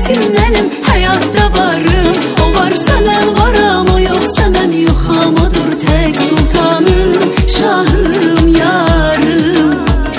məhəbbətim mənim, həyatda varım. O varsa mən varam, o yoxsa mən yoxam. Odur tək sultanım, şahım, yarım.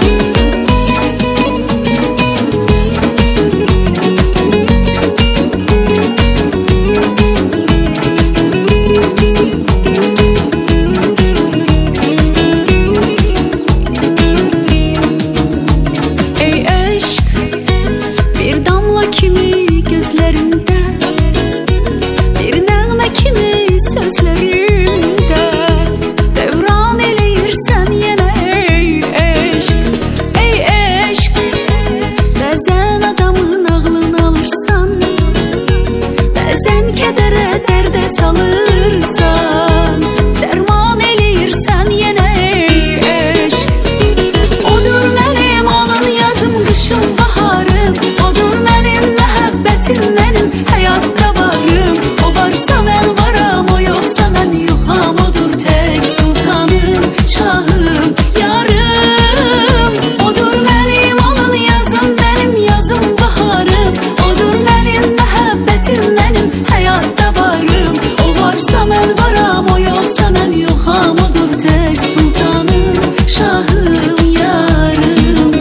Ey eşq, bir damla kimi gözlərində, bir nəğmə kimi sözlərində, devran eləyirsən yenə ey eşq. Ey eşq, bəzən adamın ağlını alırsan, bəzən kədərə, dərdə salırsan, dərman eləyirsən yenə ey eşq. Odur mənim alın yazım, qışım, baharım. Odur mənim məhəbbətim mənim, həyatda varım. O varsa mən varam, o yoxsa mən yoxam. Odur tək sultanım, şahım, yarım. Odur mənim alın yazım, mənim yazım, baharım. Odur mənim məhəbbətim mənim, həyatda varım. O varsa mən varam, o yoxsa mən yoxam. Odur tək sultanım, şahım, yarım.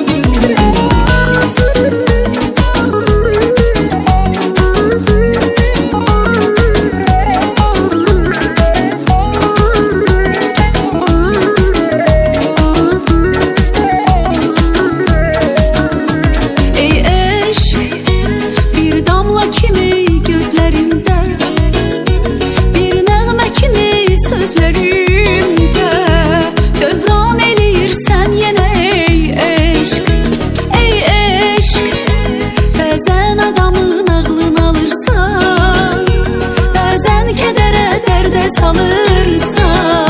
Ey eşq, bir damla kimi gözlərində, bir nəğmə kimi sözlərində, dövran eləyirsən yenə ey eşq. Ey eşq, bəzən adamın ağlını alırsan, bəzən kədərə, dərdə salırsan,